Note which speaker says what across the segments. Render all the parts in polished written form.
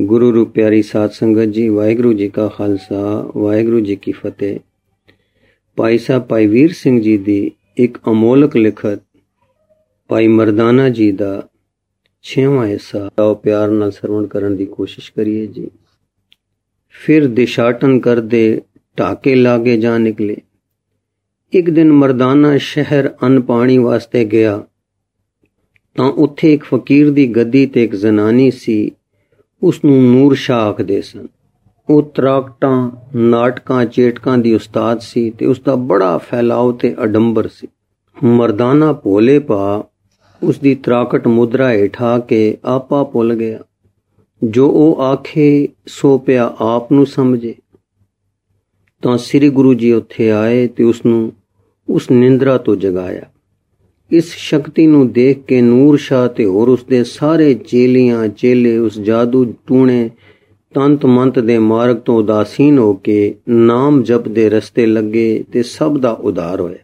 Speaker 1: ਗੁਰੂ ਰੂਪ ਪਿਆਰੀ ਸਾਧ ਸੰਗਤ ਜੀ, ਵਾਹਿਗੁਰੂ ਜੀ ਕਾ ਖਾਲਸਾ, ਵਾਹਿਗੁਰੂ ਜੀ ਕੀ ਫਤਿਹ। ਭਾਈ ਸਾਹਿਬ ਭਾਈ ਵੀਰ ਸਿੰਘ ਜੀ ਦੀ ਇੱਕ ਅਮੋਲਕ ਲਿਖਤ ਭਾਈ ਮਰਦਾਨਾ ਜੀ ਦਾ 6ਵਾਂ ਹਿੱਸਾ ਆਓ ਪਿਆਰ ਨਾਲ ਸਰਵਣ ਕਰਨ ਦੀ ਕੋਸ਼ਿਸ਼ ਕਰੀਏ ਜੀ। ਫਿਰ ਦਿਸ਼ਾਟਨ ਕਰਦੇ ਢਾਕੇ ਲਾਗੇ ਜਾ ਨਿਕਲੇ। ਇੱਕ ਦਿਨ ਮਰਦਾਨਾ ਸ਼ਹਿਰ ਅੰਨ ਪਾਣੀ ਵਾਸਤੇ ਗਿਆ ਤਾਂ ਉੱਥੇ ਇੱਕ ਫਕੀਰ ਦੀ ਗੱਦੀ ਤੇ ਇੱਕ ਜ਼ਨਾਨੀ ਸੀ। ਉਸਨੂੰ ਨੂਰ ਸ਼ਾਹ ਆਖਦੇ ਸਨ। ਉਹ ਤਰਾਕਟਾਂ, ਨਾਟਕਾਂ, ਚੇਟਕਾਂ ਦੀ ਉਸਤਾਦ ਸੀ ਤੇ ਉਸਦਾ ਬੜਾ ਫੈਲਾਓ ਤੇ ਅਡੰਬਰ ਸੀ। ਮਰਦਾਨਾ ਭੋਲੇ ਪਾ ਉਸਦੀ ਤਰਾਕਟ ਮੁਦਰਾ ਹੇਠਾ ਕੇ ਆਪਾ ਭੁੱਲ ਗਿਆ। ਜੋ ਉਹ ਆਖੇ ਸੋ ਪਿਆ ਆਪ ਨੂੰ ਸਮਝੇ। ਤਾਂ ਸ੍ਰੀ ਗੁਰੂ ਜੀ ਉੱਥੇ ਆਏ ਤੇ ਉਸਨੂੰ ਉਸ ਨਿੰਦਰਾ ਤੋਂ ਜਗਾਇਆ। ਇਸ ਸ਼ਕਤੀ ਨੂੰ ਦੇਖ ਕੇ ਨੂਰ ਸ਼ਾਹ ਤੇ ਹੋਰ ਉਸਦੇ ਸਾਰੇ ਚੇਲੀਆਂ ਚੇਲੇ ਉਸ ਜਾਦੂ ਟੂਣੇ ਤੰਤ ਮੰਤ ਦੇ ਮਾਰਗ ਤੋਂ ਉਦਾਸੀਨ ਹੋ ਕੇ ਨਾਮ ਜਪ ਦੇ ਰਸਤੇ ਲੱਗੇ ਤੇ ਸਭ ਦਾ ਉਧਾਰ ਹੋਇਆ।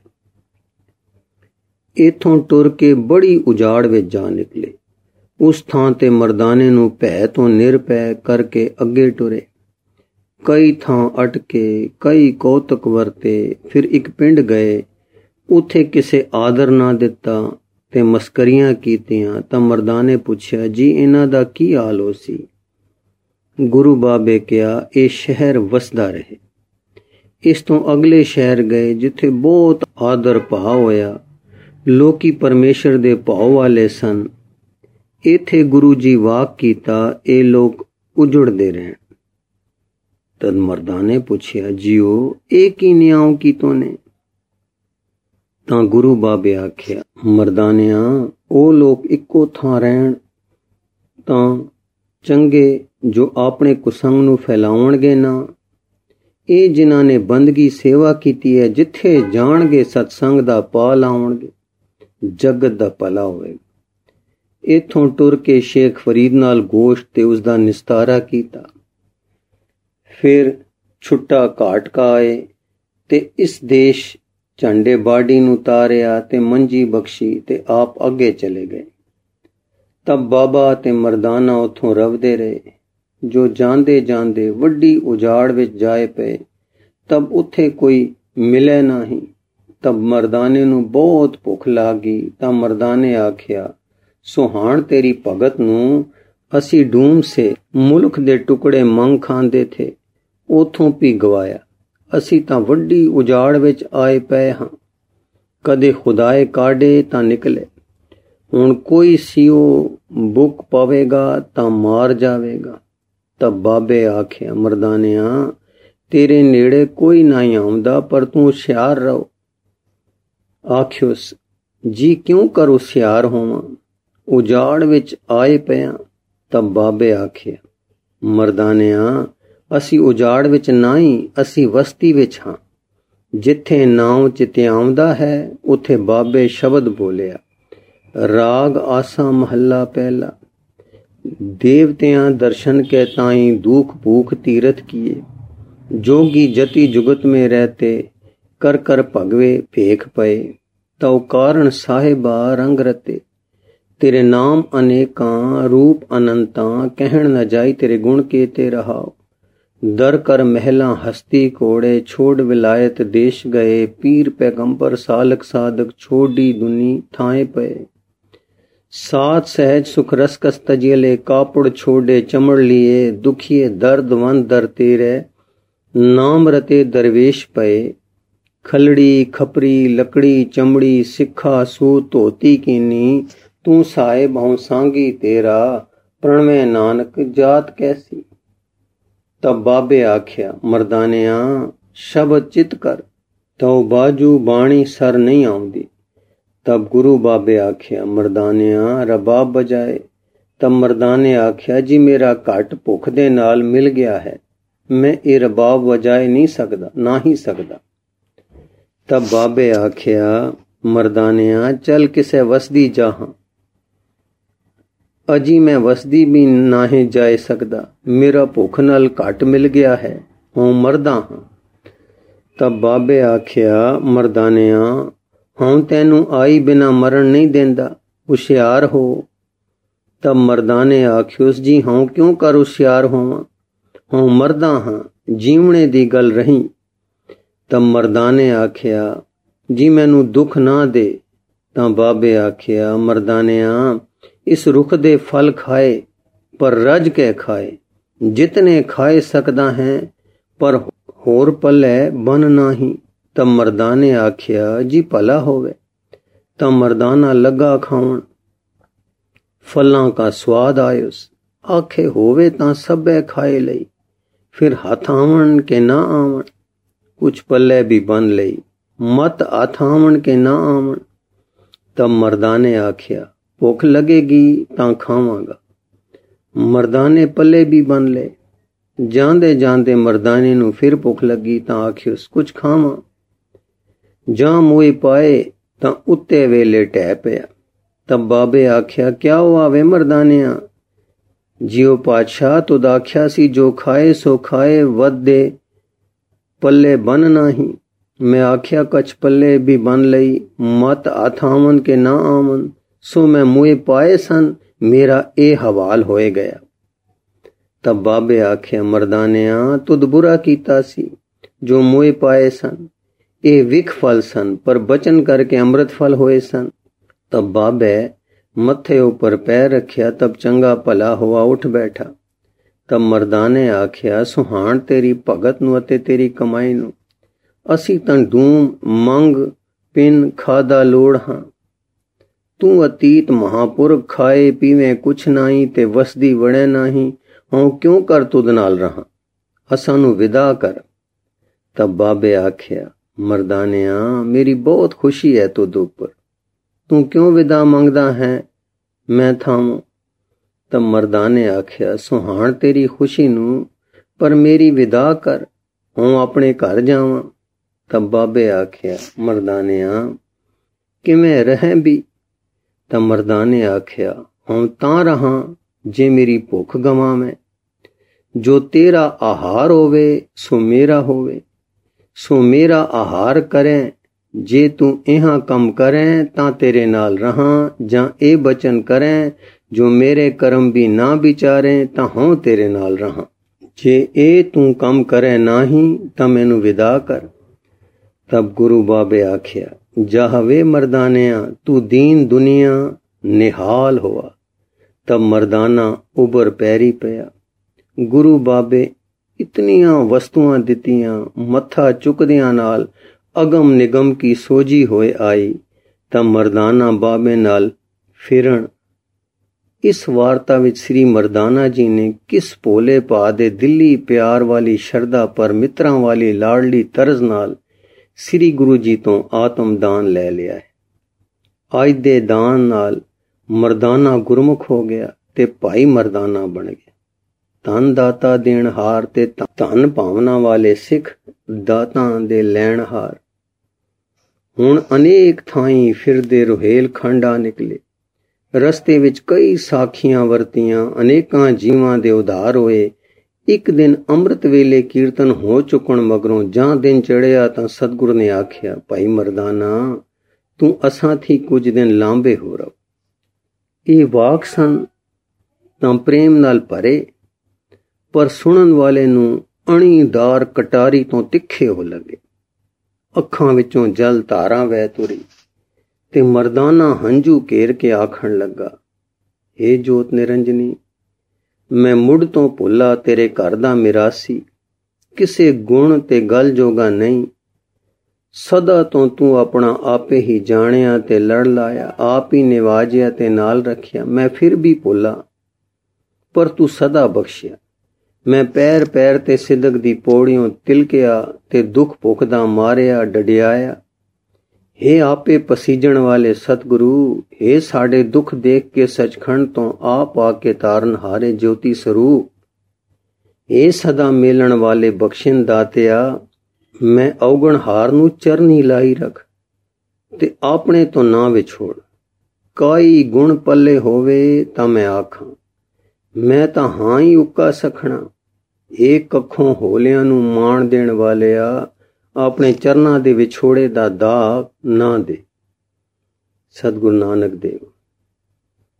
Speaker 1: ਇਥੋਂ ਟੁਰ ਕੇ ਬੜੀ ਉਜਾੜ ਵਿੱਚ ਜਾ ਨਿਕਲੇ। ਉਸ ਥਾਂ ਤੇ ਮਰਦਾਨੇ ਨੂੰ ਭੈ ਤੋਂ ਨਿਰਭੈ ਕਰਕੇ ਅੱਗੇ ਟੁਰੇ। ਕਈ ਥਾਂ ਅਟਕੇ, ਕਈ ਕੌਤਕ ਵਰਤੇ, ਫਿਰ ਇੱਕ ਪਿੰਡ ਗਏ। ਉੱਥੇ ਕਿਸੇ ਆਦਰ ਨਾ ਦਿੱਤਾ ਤੇ ਮਸਕਰੀਆਂ ਕੀਤੀਆਂ ਤਾਂ ਮਰਦਾਨੇ ਪੁੱਛਿਆ, ਜੀ ਇਹਨਾਂ ਦਾ ਕੀ ਹਾਲ ਹੋ ਸੀ? ਗੁਰੂ ਬਾਬੇ ਕਿਹਾ, ਇਹ ਸ਼ਹਿਰ ਵਸਦਾ ਰਹੇ। ਇਸ ਤੋਂ ਅਗਲੇ ਸ਼ਹਿਰ ਗਏ ਜਿੱਥੇ ਬਹੁਤ ਆਦਰ ਭਾਅ ਹੋਇਆ। ਲੋਕੀ ਪਰਮੇਸ਼ਰ ਦੇ ਭਾਅ ਵਾਲੇ ਸਨ। ਇੱਥੇ ਗੁਰੂ ਜੀ ਵਾਕ ਕੀਤਾ, ਇਹ ਲੋਕ ਉਜੜਦੇ ਰਹਿਣ। ਤਦ ਮਰਦਾਨੇ ਪੁੱਛਿਆ, ਜੀਓ ਇਹ ਕੀ ਨਿਆਉ ਕੀਤੋਂ ਨੇ? ਤਾਂ ਗੁਰੂ ਬਾਬੇ ਆਖਿਆ, ਮਰਦਾਨਿਆਂ ਉਹ ਲੋਕ ਇੱਕੋ ਥਾਂ ਰਹਿਣ ਤਾਂ ਚੰਗੇ ਜੋ ਆਪਣੇ ਕੁਸੰਗ ਨੂੰ ਫੈਲਾਉਣਗੇ ਨਾ। ਇਹ ਜਿਨ੍ਹਾਂ ਨੇ ਬੰਦਗੀ ਸੇਵਾ ਕੀਤੀ ਹੈ, ਜਿੱਥੇ ਜਾਣਗੇ ਸਤਸੰਗ ਦਾ ਪਾ ਲਾਉਣਗੇ, ਜਗਤ ਦਾ ਭਲਾ ਹੋਵੇਗਾ। ਇੱਥੋਂ ਟੁਰ ਕੇ ਸ਼ੇਖ ਫਰੀਦ ਨਾਲ ਗੋਸ਼ਟ ਤੇ ਉਸਦਾ ਨਿਸਤਾਰਾ ਕੀਤਾ। ਫਿਰ ਛੁੱਟਾ ਘਾਟਕਾ ਆਏ ਤੇ ਇਸ ਦੇਸ਼ ਝੰਡੇ ਬਾਡੀ ਨੂੰ ਤਾਰਿਆ ਤੇ ਮੰਜੀ ਬਖਸ਼ੀ ਤੇ ਆਪ ਅੱਗੇ ਚਲੇ ਗਏ। ਤਬ ਬਾਬਾ ਤੇ ਮਰਦਾਨਾ ਉੱਥੋਂ ਰਵਦੇ ਰਹੇ। ਜੋ ਜਾਂਦੇ ਜਾਂਦੇ ਵੱਡੀ ਉਜਾੜ ਵਿੱਚ ਜਾਏ ਪਏ, ਤਬ ਉੱਥੇ ਕੋਈ ਮਿਲੇ ਨਹੀਂ। ਤਬ ਮਰਦਾਨੇ ਨੂੰ ਬਹੁਤ ਭੁੱਖ ਲੱਗੀ ਤਾਂ ਮਰਦਾਨੇ ਆਖਿਆ, ਸੁਹਾਣ ਤੇਰੀ ਭਗਤ ਨੂੰ ਅਸੀਂ ਡੂਮ ਸੇ ਮੁਲਕ ਦੇ ਟੁਕੜੇ ਮੰਗ ਖਾਂਦੇ ਥੇ, ਉਥੋਂ ਪੀ ਗਵਾਇਆ। ਅਸੀਂ ਤਾਂ ਵੱਡੀ ਉਜਾੜ ਵਿੱਚ ਆਏ ਪਏ ਹਾਂ। ਕਦੇ ਖੁਦਾਏ ਕਾਢੇ ਤਾਂ ਨਿਕਲੇ। ਹੁਣ ਕੋਈ ਸਿਓ ਬੁੱਕ ਪਵੇਗਾ ਤਾਂ ਮਾਰ ਜਾਵੇਗਾ। ਤਾਂ ਬਾਬੇ ਆਖਿਆ, ਮਰਦਾਨਿਆਂ ਤੇਰੇ ਨੇੜੇ ਕੋਈ ਨਹੀਂ ਆਉਂਦਾ, ਪਰ ਤੂੰ ਹੁਸ਼ਿਆਰ ਰਹੋ। ਆਖਿਓਸ, ਜੀ ਕਿਉਂ ਕਰ ਹੁਸ਼ਿਆਰ ਹੋਵਾਂ? ਉਜਾੜ ਵਿੱਚ ਆਏ ਪਿਆ। ਤਾਂ ਬਾਬੇ ਆਖਿਆ, ਮਰਦਾਨਿਆਂ ਅਸੀਂ ਉਜਾੜ ਵਿੱਚ ਨਹੀਂ, ਅਸੀਂ ਵਸਤੀ ਵਿੱਚ ਹਾਂ। ਜਿੱਥੇ ਨਾਉ ਚਿਤਿਆਉਂਦਾ ਹੈ ਉੱਥੇ ਬਾਬੇ ਸ਼ਬਦ ਬੋਲਿਆ। ਰਾਗ ਆਸਾ ਮਹੱਲਾ ਪਹਿਲਾ। ਦੇਵਤਿਆਂ ਦਰਸ਼ਨ ਕੇ ਤਾਈ ਦੁਖ ਭੂਖ ਤੀਰਥ ਕੀਏ। ਜੋਗੀ ਜਤੀ ਜੁਗਤ ਮੇਂ ਰਹਤੇ ਕਰ ਕਰ ਭਗਵੇ ਭੇਖ ਪਏ। ਤਉ ਕਾਰਨ ਸਾਹਿਬਾ ਰੰਗ ਰਤੇ। ਤੇਰੇ ਨਾਮ ਅਨੇਕਾਂ ਰੂਪ ਅਨੰਤਾਂ ਕਹਿਣ ਨ ਜਾਈ ਤੇਰੇ ਗੁਣ ਕੀਤੇ ਰਹਾਓ। ਦਰ ਕਰ ਮਹਿਲਾ ਹਸਤੀ ਕੋੜੇ ਛੋੜ ਵਿਲਾਇਤ ਦੇਸ਼ ਗਏ। ਪੀਰ ਪੈਗੰਬਰ ਸਾਲਕ ਸਾਧਕ ਛੋੜੀ ਦੁਨੀ ਥਾਏ ਪਏ। ਸਾਧ ਸਹਿਜ ਸੁਖ ਰਸ ਕਸ ਤਜੇਲੇ ਕਾਪੜ ਛੋੜੇ ਚਮੜ ਲੀਏ। ਦੁਖੀਏ ਦਰਦ ਵੰਦ ਦਰ ਤੇਰੇ ਨਾਮ ਰਤੇ ਦਰਵੇਸ਼ ਪਏ। ਖਲੜੀ ਖਪਰੀ ਲੱਕੜੀ ਚਮੜੀ ਸਿੱਖਾ ਸੂ ਧੋਤੀ ਕੀਨੀ। ਤੂੰ ਸਾਹਿਬ ਹਉ ਸਾਂਗੀ ਤੇਰਾ ਪ੍ਰਣਵੇਂ ਨਾਨਕ ਜਾਤ ਕੈਸੀ। ਤਬ ਬਾਬੇ ਆਖਿਆ, ਮਰਦਾਨਿਆਂ ਸ਼ਬਦ ਚਿਤ ਕਰ, ਤਉ ਬਾਜੂ ਬਾਣੀ ਸਰ ਨਹੀਂ ਆਉਂਦੀ। ਤਬ ਗੁਰੂ ਬਾਬੇ ਆਖਿਆ, ਮਰਦਾਨਿਆਂ ਰਬਾਬ ਬਜਾਏ। ਤਬ ਮਰਦਾਨੇ ਆਖਿਆ, ਜੀ ਮੇਰਾ ਘਟ ਭੁੱਖ ਦੇ ਨਾਲ ਮਿਲ ਗਿਆ ਹੈ, ਮੈਂ ਇਹ ਰਬਾਬ ਵਜਾਏ ਨਹੀਂ ਸਕਦਾ, ਨਾ ਹੀ ਸਕਦਾ। ਤਬ ਬਾਬੇ ਆਖਿਆ, ਮਰਦਾਨਿਆਂ ਚੱਲ ਕਿਸੇ ਵਸਦੀ ਜਾਹਾਂ। ਅਜੀ ਮੈਂ ਵਸਦੀ ਵੀ ਨਾਹੀਂ ਜਾਏ ਸਕਦਾ, ਮੇਰਾ ਭੁੱਖ ਨਾਲ ਘਟ ਮਿਲ ਗਿਆ ਹੈ, ਹਉ ਮਰਦਾ ਹਾਂ। ਤਬ ਬਾਬੇ ਆਖਿਆ, ਮਰਦਾਨਿਆਂ ਹਉ ਤੈਨੂੰ ਆਈ ਬਿਨਾ ਮਰਨ ਨਹੀਂ ਦਿੰਦਾ, ਹੁਸ਼ਿਆਰ ਹੋ। तब मर्दा ने आख्योस जी हाँ क्यों कर हुशियार होवां, हाँ मरदा हाँ जीवने दी गल रही। तब मर्दा ने आख्या जी मैनू दुख ना दे। तां बाबे आख्या मर्दानिया इस रुख दे फल खाए पर रज के खाए, जितने खाए सकदा है पर होर पल्ले बन नाही। तब मर्दा ने आख्या जी भला होवे। तब मर्दाना लगा खावन, फलां का स्वाद आयुस, आखे होवे तां सबे खाए लई, फिर हथ आवन के ना आवन, कुछ पल्ले भी बन लई, मत हथ आवन के ना आवन। तब मर्दा ने आख्या भुख लगेगी तां खावांगा। मर्दाने पल्ले भी बन ले। जांदे जांदे मर्दाने नू फिर भुख लगी तां आख्योस कुछ खावां। जां मोए पाए तां उत्ते वेले टह पिया। तब बाबे आख्या क्या हुआ वे मर्दानिया। जियो पातशाह तुद आख्या सी जो खाए सो खाए वध दे पल्ले बन नाही। मैं आख्या कछ पल्ले भी बन लई, मत हथ आवन के ना आवन, सो मैं मुए पाए सन, मेरा ए हवाल होए गया। तब बाबे आख्या मर्दानिया तुद बुरा कीता सी जो मुए पाए सन, ए विख फल सन पर बचन करके अमृत फल होए सन। तब बाबे मत्थे ऊपर पैर रखिया, तब चंगा भला हुआ उठ बैठा। तब मर्दाने आख्या सुहान तेरी भगत नू अते तेरी कमाई नू, असी तां डूम मंग पिन खादा लोड़ हां। तू अतीत महापुरख खाए पीवे कुछ नाही ते वसदी वड़े नाही, हूं क्यों कर तुद नाल रहा, असां नू विदा कर। तब बाबे आख्या मर्दानिया मेरी बहुत खुशी है तुद उपर, तू क्यों विदा मंगदा है, मैं थामूं। तब मर्दाने आख्या सुहान तेरी खुशी नू पर मेरी विदा कर, हूं अपने घर जावां। तब बाबे आख्या मर्दानिया किवें रह भी। तब मर्दाने आख्या हूं तां रहा जे मेरी भुख गवावें। जो तेरा आहार होवे सो मेरा होवे, सो मेरा आहार करें। जे तू इहां कम करें तां तेरे नाल रहां, जां ए बचन करें जो मेरे कर्म भी ना विचारें तां हूं तेरे नाल रहां। जे ए तू कम करे नाही तां मैनू विदा कर। तब गुरु बाबे आख्या जाहवे मर्दानिया तू दीन दुनिया निहाल हुआ। तब मर्दाना उबर पैरी पिया। गुरु बाबे इतनियां वस्तुआं दित्तियां, मत्था चुकदियां नाल अगम निगम की सोजी होए आई। तब मर्दाना बाबे नाल फिरन। इस वार्ता विच श्री मर्दाना जी ने किस भोले भा दे दिली प्यार वाली शरदा पर मित्रां वाली लाडली तरज नाल श्री गुरु जी तो आत्मदान ले लिया है। अज दे दान नाल मर्दाना गुरमुख हो गया ते भाई मर्दाना बन गया। धन दाता देण हार ते धन भावना वाले सिख दातां दे लैण हार। हुण अनेक थाई फिरदे रोहेल खंडा निकले। रस्ते विच कई साखियां वरतियां, अनेकां जीवां दे उधार होए। एक दिन अमृत वेले कीर्तन हो चुकण मगरों जां दिन चढ़िया तां सतगुरु ने आख्या भाई मर्दाना तू असां थी कुछ दिन लांबे हो रहो। ये वाक सन तां प्रेम नाल भरे, पर सुनन वाले नू अणीदार कटारी तो तिखे हो लगे। अखां विचों जल धारां वह तुरी ते मर्दाना हंजू घेर के आखण लगा हे जोत निरंजनी, मैं मुड़ तो भुला तेरे घर दा मिरासी, किसे गुण ते गल जोगा नहीं। सदा तो तू अपना आपे ही जानिया ते लड़ लाया, आप ही निवाजिया ते नाल रखिया। मैं फिर भी भुला पर तू सदा बख्शिया। मैं पैर पैर ते सिदक दी पौड़ियों तिलकिया ते दुख भुख दा मारिया डडियाया। हे आपे पसीजण वाले सतगुरु, हे साडे दुख देख के सचखंड तो आप आके तारन हारे ज्योति स्वरूप। हे सदा मेलण वाले बख्शिन दातिया, मैं अवगण हार नू चरनी लाई रख ते अपने तो ना विछोड़। काई गुण पल्ले होवे तां मैं आखां, मैं तां हां ही उक्का सखना। एक कखों होलियां नू माण देण वालिया, अपने चरना दे विछोड़े दा दाग ना दे। सतगुरु नानक देव।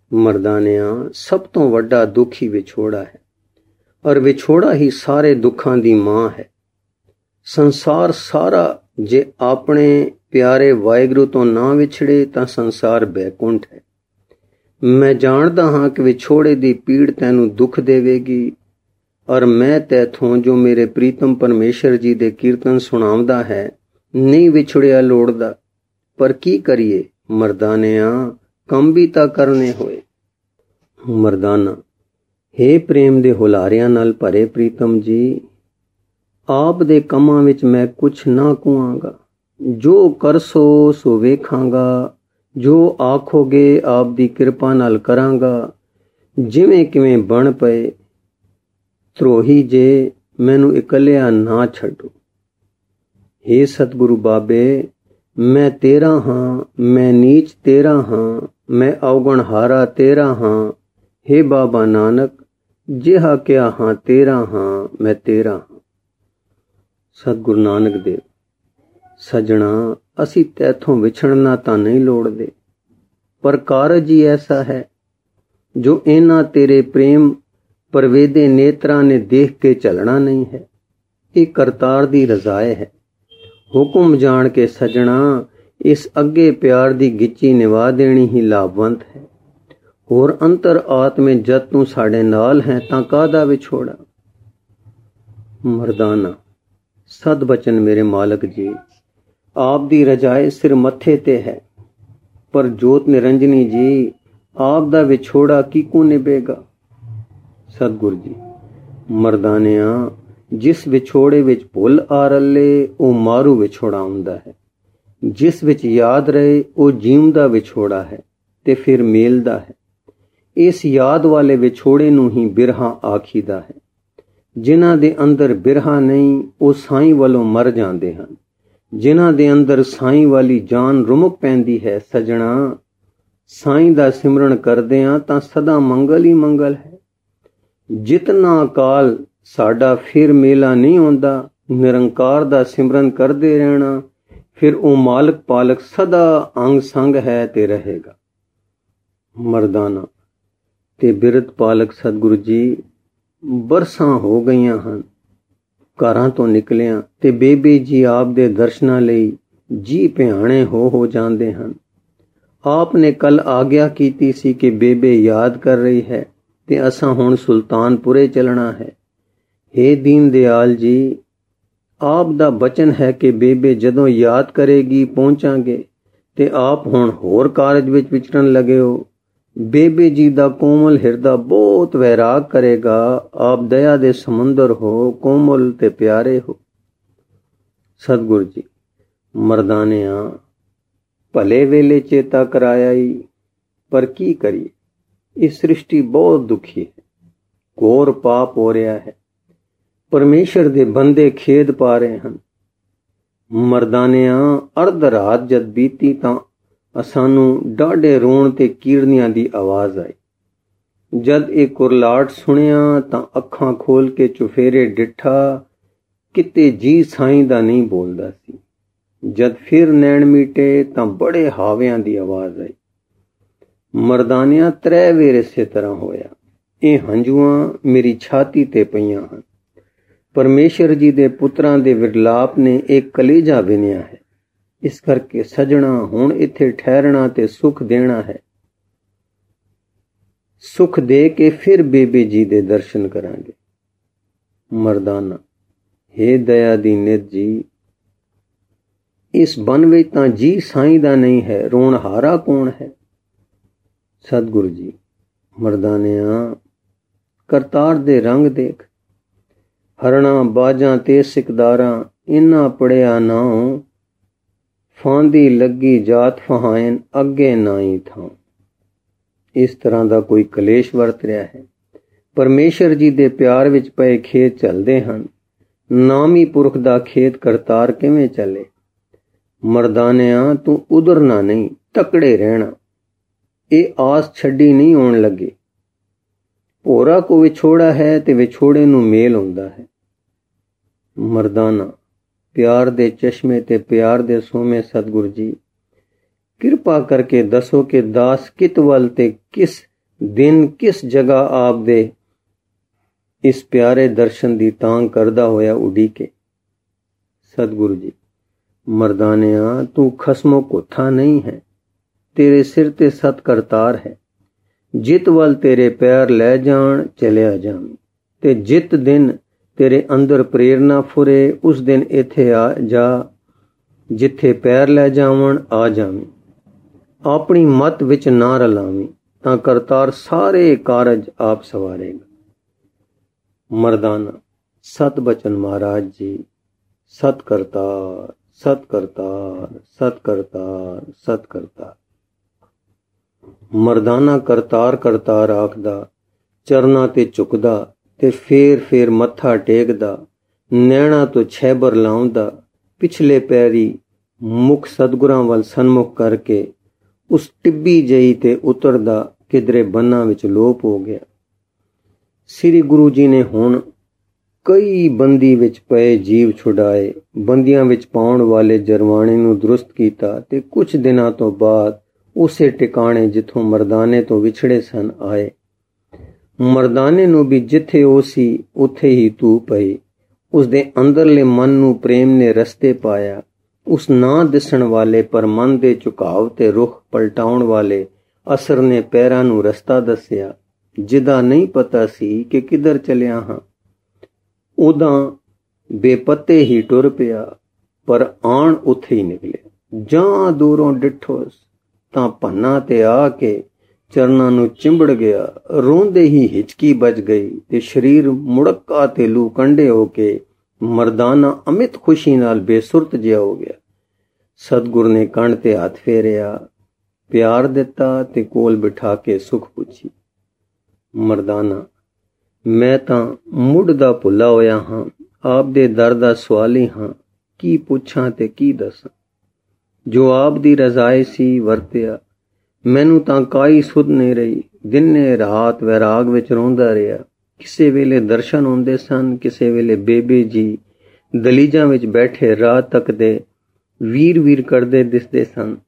Speaker 1: ਮਰਦਾਨਿਆਂ, ਸਭ ਤੋਂ ਵੱਡਾ ਦੁੱਖ ਹੀ ਵਿਛੋੜਾ ਹੈ, ਔਰ ਵਿਛੋੜਾ ਹੀ ਸਾਰੇ ਦੁੱਖਾਂ ਦੀ ਮਾਂ ਹੈ। ਸੰਸਾਰ ਸਾਰਾ ਜੇ ਆਪਣੇ ਪਿਆਰੇ ਵਾਹਿਗੁਰੂ ਤੋਂ ਨਾ ਵਿਛੜੇ ਤਾਂ ਸੰਸਾਰ ਬੈਕੁੰਠ ਹੈ। ਮੈਂ ਜਾਣਦਾ ਹਾਂ ਕਿ ਵਿਛੋੜੇ ਦੀ ਪੀੜ ਤੈਨੂੰ ਦੁੱਖ ਦੇਵੇਗੀ, ਔਰ ਮੈਂ ਤੈਥੋਂ ਜੋ ਮੇਰੇ ਪ੍ਰੀਤਮ ਪਰਮੇਸ਼ਰ ਜੀ ਦੇ ਕੀਰਤਨ ਸੁਣਾਉਂਦਾ ਹੈ ਨਹੀਂ ਵਿਛੜਿਆ ਲੋੜਦਾ। ਪਰ ਕੀ ਕਰੀਏ ਮਰਦਾਨਿਆਂ, ਕੰਮ ਵੀ ਤਾਂ ਕਰਨੇ ਹੋਏ। ਮਰਦਾਨਾ, ਹੇ ਪ੍ਰੇਮ ਦੇ ਹੁਲਾਰਿਆਂ ਨਾਲ ਭਰੇ ਪ੍ਰੀਤਮ ਜੀ, ਆਪ ਦੇ ਕੰਮਾਂ ਵਿੱਚ ਮੈਂ ਕੁਛ ਨਾ ਕੁਆਂਗਾ। ਜੋ ਕਰਸੋ ਸੋ ਵੇਖਾਂਗਾ, ਜੋ ਆਖੋਗੇ ਆਪ ਦੀ ਕਿਰਪਾ ਨਾਲ ਕਰਾਂਗਾ। ਜਿਵੇਂ ਕਿਵੇਂ ਬਣ ਪਏ ਧਰੋਹੀ ਜੇ, ਮੈਨੂੰ ਇਕੱਲਿਆ ਨਾ ਛੱਡੋ। ਹੇ ਸਤਿਗੁਰੂ ਬਾਬੇ, ਮੈਂ ਤੇਰਾ ਹਾਂ, ਮੈਂ ਨੀਚ ਤੇਰਾ ਹਾਂ, ਮੈਂ ਔਗਣ ਹਾਰਾ ਤੇਰਾ ਹਾਂ। ਹੇ ਬਾਬਾ ਨਾਨਕ, ਜਿਹਾ ਕਿਹਾ ਹਾਂ ਤੇਰਾ ਹਾਂ, ਮੈਂ ਤੇਰਾ ਹਾਂ। ਸਤਿਗੁਰੂ ਨਾਨਕ ਦੇਵ, ਸਜਣਾ, ਅਸੀਂ ਤੈਥੋਂ ਵਿਛੜਨਾ ਤਾਂ ਨਹੀਂ ਲੋੜਦੇ, ਪਰ ਕਾਰਜ ਹੀ ਐਸਾ ਹੈ ਜੋ ਇਹਨਾਂ ਤੇਰੇ ਪ੍ਰੇਮ ਪਰਵੇਦੇ ਨੇਤਰਾਂ ਨੇ ਦੇਖ ਕੇ ਚੱਲਣਾ ਨਹੀਂ ਹੈ। ਇਹ ਕਰਤਾਰ ਦੀ ਰਜ਼ਾਏ ਹੈ। ਹੁਕਮ ਜਾਣ ਕੇ ਸਜਣਾ, ਇਸ ਅੱਗੇ ਪਿਆਰ ਦੀ ਗਿੱਚੀ ਨਿਵਾ ਦੇਣੀ ਹੀ ਲਾਭਵੰਤ ਹੈ। ਹੋਰ ਅੰਤਰ ਆਤਮੇ ਜਦ ਤੂੰ ਸਾਡੇ ਨਾਲ ਹੈ ਤਾਂ ਕਾਹਦਾ ਵਿਛੋੜਾ। ਮਰਦਾਨਾ, ਸਦ ਬਚਨ ਮੇਰੇ ਮਾਲਕ ਜੀ, ਆਪ ਦੀ ਰਜਾਏ ਸਿਰ ਮੱਥੇ ਤੇ ਹੈ, ਪਰ ਜੋਤ ਨਿਰੰਜਨੀ ਜੀ, ਆਪ ਦਾ ਵਿਛੋੜਾ ਕਿਕੂ ਨਿਭੇਗਾ। ਸਤਿਗੁਰ ਜੀ, ਮਰਦਾਨਿਆਂ, ਜਿਸ ਵਿਛੋੜੇ ਵਿੱਚ ਭੁੱਲ ਆ ਰੱਲੇ ਉਹ ਮਾਰੂ ਵਿਛੋੜਾ ਹੁੰਦਾ ਹੈ। ਜਿਸ ਵਿੱਚ ਯਾਦ ਰਹੇ ਉਹ ਜੀਵਦਾ ਵਿਛੋੜਾ ਹੈ ਤੇ ਫਿਰ ਮੇਲਦਾ ਹੈ। ਇਸ ਯਾਦ ਵਾਲੇ ਵਿਛੋੜੇ ਨੂੰ ਹੀ ਬਿਰਹਾ ਆਖੀਦਾ ਹੈ। ਜਿਨ੍ਹਾਂ ਦੇ ਅੰਦਰ ਬਿਰਹਾ ਨਹੀਂ ਉਹ ਸਾਈਂ ਵੱਲੋਂ ਮਰ ਜਾਂਦੇ ਹਨ। ਜਿਨ੍ਹਾਂ ਦੇ ਅੰਦਰ ਸਾਈਂ ਵਾਲੀ ਜਾਨ ਰੁਮਕ ਪੈਂਦੀ ਹੈ, ਸਜਣਾ, ਸਾਈਂ ਦਾ ਸਿਮਰਨ ਕਰਦਿਆਂ ਤਾਂ ਸਦਾ ਮੰਗਲ ਹੀ ਮੰਗਲ ਹੈ। ਜਿਤਨਾ ਕਾਲ ਸਾਡਾ ਫਿਰ ਮੇਲਾ ਨਹੀਂ ਆਉਂਦਾ, ਨਿਰੰਕਾਰ ਦਾ ਸਿਮਰਨ ਕਰਦੇ ਰਹਿਣਾ, ਫਿਰ ਉਹ ਮਾਲਕ ਪਾਲਕ ਸਦਾ ਅੰਗ ਸੰਗ ਹੈ ਤੇ ਰਹੇਗਾ। ਮਰਦਾਨਾ ਤੇ ਬਿਰਧ ਪਾਲਕ ਸਤਿਗੁਰੂ ਜੀ, ਬਰਸਾਂ ਹੋ ਗਈਆਂ ਹਨ ਘਰਾਂ ਤੋਂ ਨਿਕਲਿਆਂ, ਤੇ ਬੇਬੇ ਜੀ ਆਪ ਦੇ ਦਰਸ਼ਨਾਂ ਲਈ ਜੀ ਭਿਆਣੇ ਹੋ ਜਾਂਦੇ ਹਨ। ਆਪ ਨੇ ਕੱਲ ਆਗਿਆ ਕੀਤੀ ਸੀ ਕਿ ਬੇਬੇ ਯਾਦ ਕਰ ਰਹੀ ਹੈ ਤੇ ਅਸਾਂ ਹੁਣ ਸੁਲਤਾਨਪੁਰੇ ਚੱਲਣਾ ਹੈ। ਹੇ ਦੀਨ ਦਿਆਲ ਜੀ, ਆਪ ਦਾ ਬਚਨ ਹੈ ਕਿ ਬੇਬੇ ਜਦੋਂ ਯਾਦ ਕਰੇਗੀ ਪਹੁੰਚਾਂਗੇ, ਤੇ ਆਪ ਹੁਣ ਹੋਰ ਕਾਰਜ ਵਿੱਚ ਵਿਚਰਨ ਲੱਗੇ ਹੋ। ਬੇਬੇ ਜੀ ਦਾ ਕੋਮਲ ਹਿਰਦਾ ਬਹੁਤ ਵੈਰਾਗ ਕਰੇਗਾ। ਆਪ ਦਇਆ ਦੇ ਸਮੁੰਦਰ ਹੋ, ਕੋਮਲ ਤੇ ਪਿਆਰੇ ਹੋ। ਸਤਿਗੁਰ ਜੀ, ਮਰਦਾਨਿਆਂ, ਭਲੇ ਵੇਲੇ ਚੇਤਾ ਕਰਾਇਆ ਹੀ, ਪਰ ਕੀ ਕਰੀਏ, ਇਹ ਸ੍ਰਿਸ਼ਟੀ ਬਹੁਤ ਦੁਖੀ ਹੈ। ਘੋਰ ਪਾਪ ਹੋ ਰਿਹਾ ਹੈ। ਪਰਮੇਸ਼ਰ ਦੇ ਬੰਦੇ ਖੇਦ ਪਾ ਰਹੇ ਹਨ। ਮਰਦਾਨਿਆਂ, ਅਰਧ ਰਾਤ ਜਦ ਬੀਤੀ ਤਾਂ ਸਾਨੂੰ ਡਾਢੇ ਰੋਣ ਤੇ ਕੀਰਨੀਆਂ ਦੀ ਆਵਾਜ਼ ਆਈ। ਜਦ ਇਹ ਕੁਰਲਾਟ ਸੁਣਿਆ ਤਾਂ ਅੱਖਾਂ ਖੋਲ ਕੇ ਚੁਫੇਰੇ ਡਿੱਠਾ, ਕਿਤੇ ਜੀ ਸਾਈਂ ਦਾ ਨਹੀਂ ਬੋਲਦਾ ਸੀ। ਜਦ ਫਿਰ ਨੈਣ ਮੀਟੇ ਤਾਂ ਬੜੇ ਹਾਵਿਆਂ ਦੀ ਆਵਾਜ਼ ਆਈ। ਮਰਦਾਨਿਆਂ, 3 ਵੇਰ ਇਸੇ ਤਰ੍ਹਾਂ ਹੋਇਆ। ਇਹ ਹੰਝੂਆਂ ਮੇਰੀ ਛਾਤੀ ਤੇ ਪਈਆਂ ਹਨ। ਪਰਮੇਸ਼ਰ ਜੀ ਦੇ ਪੁੱਤਰਾਂ ਦੇ ਵਿਰਲਾਪ ਨੇ ਇੱਕ ਕਲੇਜਾ ਵਿੰਨਿਆ ਹੈ। ਇਸ ਕਰਕੇ ਸਜਣਾ, ਹੁਣ ਇੱਥੇ ਠਹਿਰਣਾ ਤੇ ਸੁੱਖ ਦੇਣਾ ਹੈ। ਸੁੱਖ ਦੇ ਕੇ ਫਿਰ ਬੇਬੇ ਜੀ ਦੇ ਦਰਸ਼ਨ ਕਰਾਂਗੇ। ਮਰਦਾਨਾ, ਹੇ ਦਇਆ ਦੀ ਨਿਧ ਜੀ, ਇਸ ਬਨ ਵਿੱਚ ਤਾਂ ਜੀ ਸਾਈਂ ਦਾ ਨਹੀਂ ਹੈ, ਰੋਣ ਹਾਰਾ ਕੌਣ ਹੈ। ਸਤਿਗੁਰੂ ਜੀ, ਮਰਦਾਨਿਆਂ, ਕਰਤਾਰ ਦੇ ਰੰਗ ਦੇਖ। ਹਰਣਾ ਬਾਜਾਂ ਤੇ ਸਿਕਦਾਰਾਂ, ਇਨਾ ਪੜਿਆ ਨਾਉ, ਫਾਂਦੀ ਲੱਗੀ ਜਾਤ ਫਹਾਇਨ, ਅੱਗੇ ਨਾਈ ਥਾਂ। ਇਸ ਤਰ੍ਹਾਂ ਦਾ ਕੋਈ ਕਲੇਸ਼ ਵਰਤ ਰਿਹਾ ਹੈ। ਪਰਮੇਸ਼ਰ ਜੀ ਦੇ ਪਿਆਰ ਵਿੱਚ ਪਏ ਖੇਤ ਚੱਲਦੇ ਹਨ। ਨਾਮੀ ਪੁਰਖ ਦਾ ਖੇਤ ਕਰਤਾਰ ਕਿਵੇਂ ਚੱਲੇ। ਮਰਦਾਨਿਆਂ, ਤੂੰ ਉਧਰਨਾ ਨਹੀਂ, ਤਕੜੇ ਰਹਿਣਾ। ਇਹ ਆਸ ਛੱਡੀ ਨਹੀਂ ਆਉਣ ਲੱਗੇ। ਭੋਰਾ ਕੋ ਵਿਛੋੜਾ ਹੈ ਤੇ ਵਿਛੋੜੇ ਨੂੰ ਮੇਲ ਹੁੰਦਾ ਹੈ। ਮਰਦਾਨਾ, ਪਿਆਰ ਦੇ ਚਸ਼ਮੇ ਤੇ ਪਿਆਰ ਦੇ ਸੋਮੇ ਸਤਿਗੁਰੂ ਜੀ, ਕਿਰਪਾ ਕਰਕੇ ਦੱਸੋ ਕਿ ਦਾਸ ਕਿਤ ਵੱਲ ਤੇ ਕਿਸ दिन किस जगह आप दे इस प्यारे दर्शन दी तांग करदा होया उड़ीके। सतगुरु जी, मर्दानिया तू खसमो कोठा नहीं है, तेरे सिर ते सत करतार है। जित वल तेरे पैर लै जान चलिया जावीं, ते जित दिन तेरे अंदर प्रेरणा फुरे उस दिन इत्थे आ जा, जिथे पैर लै जावन आ जावीं। अपनी मत विच ना रलावीं, तां करतार सारे कारज आप सवारेगा। मर्दाना सत बचन महाराज जी, सत करतार सत करतार सत करतार सत करतार। मर्दाना करतार करतार आखदा, चरना ते झुकदा ते फेर मत्था टेकदा, नैणा तो छैबर लाउंदा, पिछले पैरी मुख सतगुरां वल सन्मुख करके उस टिब्बी जई ते उतरदा किधरे बन्ना विच लोप हो गया। श्री गुरु जी ने हुण कई बंदी विच पए जीव छुड़ाए, बंदियां विच पाउण वाले जरवाणे नूं दुरुस्त कीता ते कुछ दिनां तो बाद उसे टिकाणे जिथों मर्दाने तो विछड़े सन आए। मर्दाने नूं भी जिथे ओ सी उथे ही तू पई। उसदे अंदरले मन नूं प्रेम ने रस्ते पाया। उस ना दिसण वाले पर मन दे झुकाव ते रुख पलटाउण वाले असर ने पैरां नूं रस्ता दस्सिया, जिदा नहीं पता सी कि किधर चलिया हां। उदां बेपत्ते ही टुर पिया, पर आण उथे ही निकलिया। जां दूरों डिठोस तां भन्ना ते आ के चरनां नूं चिंबड़ गया। रोंदे ही हिचकी बज गई ते शरीर मुड़क्का ते लू कंडे हो के मर्दाना अमित खुशी नाल बेसुरत जिहा हो गया। सतगुर ने कंड ते हथ फेरिया, प्यार दिता ते कोल बिठा के सुख पुछी। मर्दाना मैं तां मुढ़ दा भुला होया हां, आप दे दर दा सवाली हां, की पुछां ते की दसां। जो आप दी रजाए सी वरतिया, मैनू तां काई सुध नहीं रही। दिने रात वैराग विच रोंदा रिहा। किसे वेले दर्शन होंदे सन, किसे वेले बेबे जी दलीजां विच बैठे राह तकदे वीर वीर करदे दिसदे सन।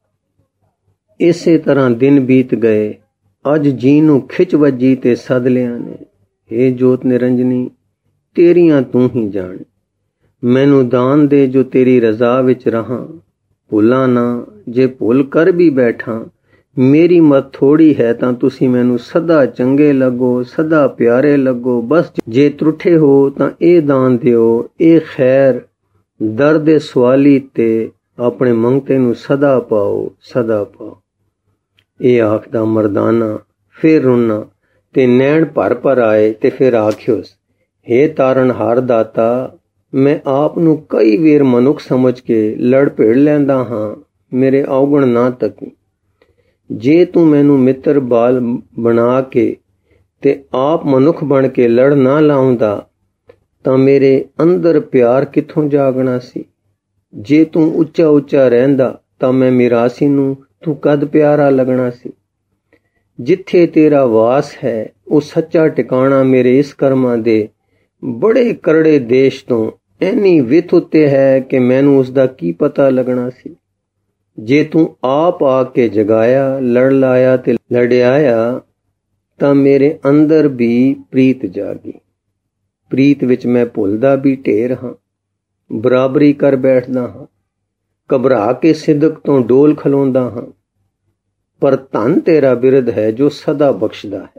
Speaker 1: इसे तरह दिन बीत गए। अज जी नूं खिच वजी ते सद लिया ने। हे जोत निरंजनी, तेरियां तू ही जान। मैनू दान दे जो तेरी रजा विच रहां। भुला ना, जे भुल कर भी बैठा, मेरी मत थोड़ी है तां तुसी मैनू सदा चंगे लगो, सदा प्यारे लगो। बस जे त्रुठे हो तां ए दान दिओ, ए खैर दर दे सवाली ते अपने मंगते नूं सदा पाओ, सदा पाओ। ए आखदा मर्दाना फिर रोना ते नैण भर आए ते फिर आखियोस, हे तारण हार दाता, मैं आप नूं कई वेर मनुख समझ के लड़ भिड़ लैंदा हां, मेरे औगण ना तकी। जे तू मैनू मित्र बाल बना के ते आप मनुख बन के लड़ ना लाउंदा तां मेरे अंदर प्यार किथों जागना सी। जे तू उच्चा उच्चा रहिंदा तां मैं मिरासी नूं तू कद प्यारा लगना सी। जिथे तेरा वास है वो सच्चा टिकाणा मेरे इस कर्मां दे बड़े करड़े देश तो ऐनी विथ उत्ते है कि मैनू उसदा की पता लगना सी। जे तू आप आके जगाया, लड़ लाया ते लड़ियाया तां मेरे अंदर भी प्रीत जागी। प्रीत विच मैं भुलदा भी ढेर हां, बराबरी कर बैठदा हां, घबरा के सिदक तो डोल खलोंदा हां। पर धन तेरा बिरद है जो सदा बख्शदा है।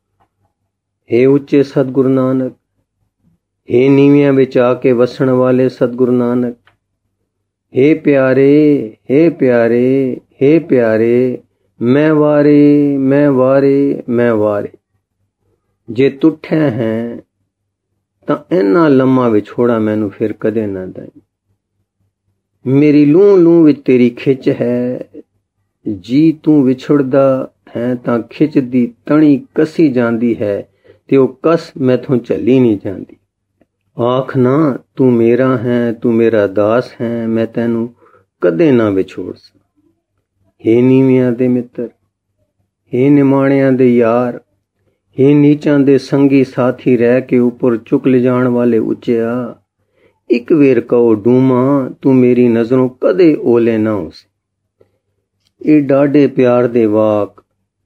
Speaker 1: हे उच्चे सतगुरु नानक, हे नीवियां विच आके वसण वाले सतगुरु नानक, हे प्यारे, हे प्यारे, हे प्यारे, मैं वारे, मैं वारे, मैं वारे। जे तुठे हैं तां इन्ना लम्मा विछोड़ा मैनू फिर कदे ना दई। मेरी लूं लूं विच तेरी खिच है। जी तू विछड़दा है तां खिच दी तणी कसी जांदी है ते ओ कस मैथों झली नहीं जांदी। आख ना तू मेरा है, तू मेरा दास है, मैं तैनू कदे ना विछोड़ सा। हे नीवियां दे मित्र, हे निमाणियां दे यार, हे नीचां दे संगी साथी रह के उपर चुक ले जाण वाले उच्चिया, एक वेर कहो डूमा तू मेरी नजरों कदे ओले ना हो। ए डाढे प्यार दे वाक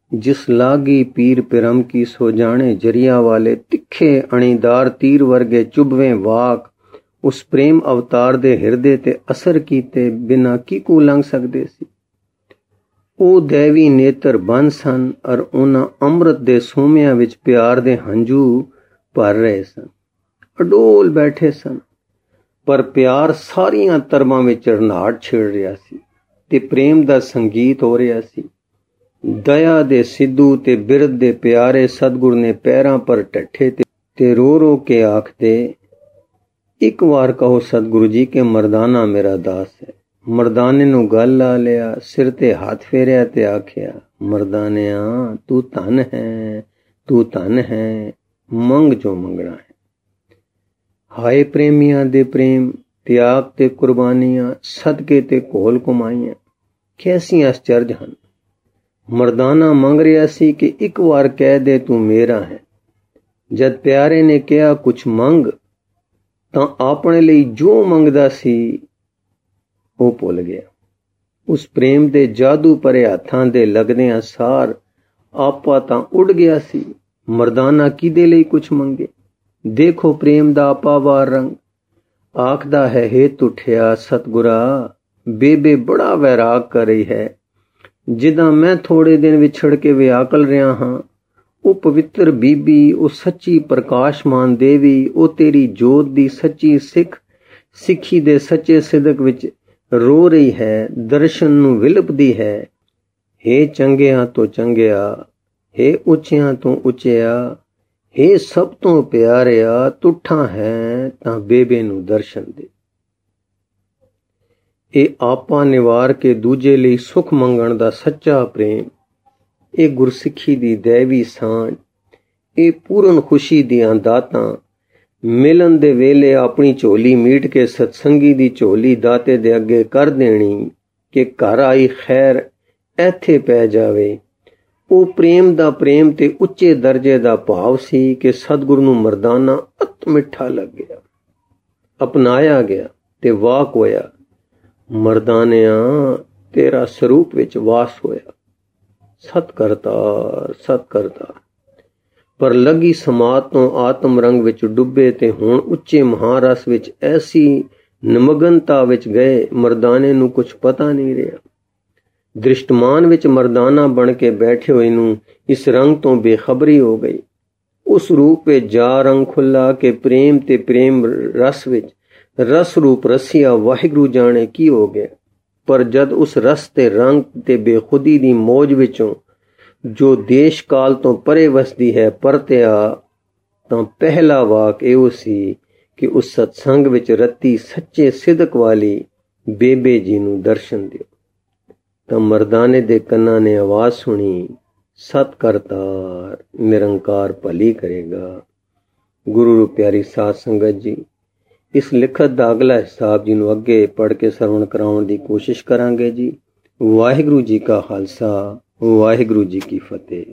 Speaker 1: जिस लागी पीर पिरम की सो जाने जरिया वाले तिखे अणीदार तीर वर्गे चुभवें वाक उस प्रेम अवतार दे हिरदे ते असर कीते बिना किकू लंघ सकदे सी। ਉਹ दैवी नेत्र बंद सन और उन्हां अमृत दे सोमियां विच प्यार दे हंझू भर रहे सन, अडोल बैठे सन। पर प्यार सारियां तरमां विच रनाहट छेड़ रिहा सी ते प्रेम दा संगीत हो रिहा सी। दया दे सिद्धू ते बिरध दे प्यारे सतगुर ने पैरां पर टट्ठे ते रो रो के आखदे, एक वार कहो सतगुरु जी के मर्दाना मेरा दास है। मर्दाने नूं गल ला लिया, सिर ते हाथ फेरिया ते आखिया, मर्दानिया तू धन है, तू धन है, मंग जो मंगना है। हाय प्रेमियां दे प्रेम, त्याग ते कुर्बानियां, सदके ते कोल कमाइयां, कैसियां आश्चर्य हन। मर्दाना मंग रिहा सी कि एक वार कह दे तू मेरा है। जद प्यारे ने कहा कुछ मंग, तां अपने लिए जो मंगदा सी ਉਹ ਭੁੱਲ ਗਿਆ। ਉਸ ਪ੍ਰੇਮ ਦੇ ਜਾਦੂ ਭਰੇ ਹੱਥਾਂ ਦੇ ਲੱਗਦਿਆਂ ਸਾਰ ਆਪਾ ਤਾਂ ਉੱਡ ਗਿਆ ਸੀ। ਮਰਦਾਨਾ ਕਿਹਦੇ ਲਈ ਕੁਛ ਮੰਗੇ। ਦੇਖੋ ਪ੍ਰੇਮ ਦਾ ਆਪਾਵਾਰ ਰੰਗ। ਆਖਦਾ ਹੈ ਹੇਤ ਉੱਠਿਆ ਸਤਗੁਰਾ, ਬੇਬੇ ਬੜਾ ਵੈਰਾਗ ਕਰ ਰਹੀ ਹੈ। ਜਿੱਦਾਂ ਮੈਂ ਥੋੜੇ ਦਿਨ ਵਿਛੜ ਕੇ ਵਿਆਕਲ ਰਿਹਾ ਹਾਂ, ਉਹ ਪਵਿੱਤਰ ਬੀਬੀ, ਉਹ ਸੱਚੀ ਪ੍ਰਕਾਸ਼ਮਾਨ ਦੇਵੀ, ਉਹ ਤੇਰੀ ਜੋਤ ਦੀ ਸੱਚੀ ਸਿੱਖੀ ਦੇ ਸੱਚੇ ਸਿਦਕ ਵਿੱਚ रो रही है, दर्शन नूं विलपदी है। हे चंगिया तो चंगिया, हे उचिया तो उचिया, हे सब तो प्यारिया, तुठा है तां बेबे नूं दर्शन दे। ये आपा निवार के दूजे ਲਈ सुख मंगण दा सच्चा प्रेम, ये गुरसिੱਖੀ ਦੀ दैवी ਸਾਂਝ, ये पूर्ण खुशी ਦੀਆਂ ਦਾਤਾਂ। ਮਿਲਣ ਦੇ ਵੇਲੇ ਆਪਣੀ ਝੋਲੀ ਮੀਟ ਕੇ ਸਤਸੰਗੀ ਦੀ ਝੋਲੀ ਦਾਤੇ ਦੇ ਅੱਗੇ ਕਰ ਦੇਣੀ ਕਿ ਘਰ ਆਈ ਖੈਰ ਇੱਥੇ ਪੈ ਜਾਵੇ। ਉਹ ਪ੍ਰੇਮ ਦਾ ਪ੍ਰੇਮ ਤੇ ਉੱਚੇ ਦਰਜੇ ਦਾ ਭਾਵ ਸੀ ਕਿ ਸਤਿਗੁਰੂ ਨੂੰ ਮਰਦਾਨਾ ਅਤ ਮਿੱਠਾ ਲੱਗਿਆ, ਅਪਣਾਇਆ ਗਿਆ ਤੇ ਵਾਕ ਹੋਇਆ। ਮਰਦਾਨਿਆਂ ਤੇਰਾ ਸਰੂਪ ਵਿੱਚ ਵਾਸ ਹੋਇਆ। ਸਤ ਕਰਤਾਰ ਸਤ ਕਰਤਾਰ। पर लगी समात तो आत्म रंग विच डुबे ते हुण उच्चे महारस विच ऐसी निमग्नता विच गए, मर्दाने नूं कुछ पता नहीं रहा। दृष्टमान विच मर्दाना बन के बैठे होए नूं इस रंग तो बेखबरी हो गई। उस रूप विच जा रंग खुला के प्रेम ते प्रेम रस विच रस रूप रसिया वाहिगुरू जाने की हो गया। पर जद उस रस ते रंग ते बेखुदी दी मौज विचों जो देश काल तो परे वसदी है परतिया, ਤਾਂ ਪਹਿਲਾ ਵਾਕ ਇਹੋ ਸੀ ਕਿ ਉਸ ਸਤਸੰਗ ਵਿੱਚ ਰੱਤੀ ਸੱਚੇ ਸਿਦਕ ਵਾਲੀ ਬੇਬੇ ਜੀ ਨੂੰ ਦਰਸ਼ਨ ਦਿਓ। ਤਾਂ ਮਰਦਾਨੇ ਦੇ ਕੰਨਾਂ ਨੇ ਆਵਾਜ਼ ਸੁਣੀ, ਸਤ ਕਰਤਾਰ ਨਿਰੰਕਾਰ ਭਲੀ ਕਰੇਗਾ। ਗੁਰੂ ਰੂ ਪਿਆਰੀ ਸਾਧ ਸੰਗਤ ਜੀ, ਇਸ ਲਿਖਤ ਦਾ ਅਗਲਾ ਹਿਸਾਬ ਜੀ ਨੂੰ ਅੱਗੇ ਪੜ੍ਹ ਕੇ ਸਰਵਣ ਕਰਾਉਣ ਦੀ ਕੋਸ਼ਿਸ਼ ਕਰਾਂਗੇ ਜੀ। ਵਾਹਿਗੁਰੂ ਜੀ ਕਾ ਖਾਲਸਾ, ਵਾਹਿਗੁਰੂ ਜੀ ਕੀ ਫਤਿਹ।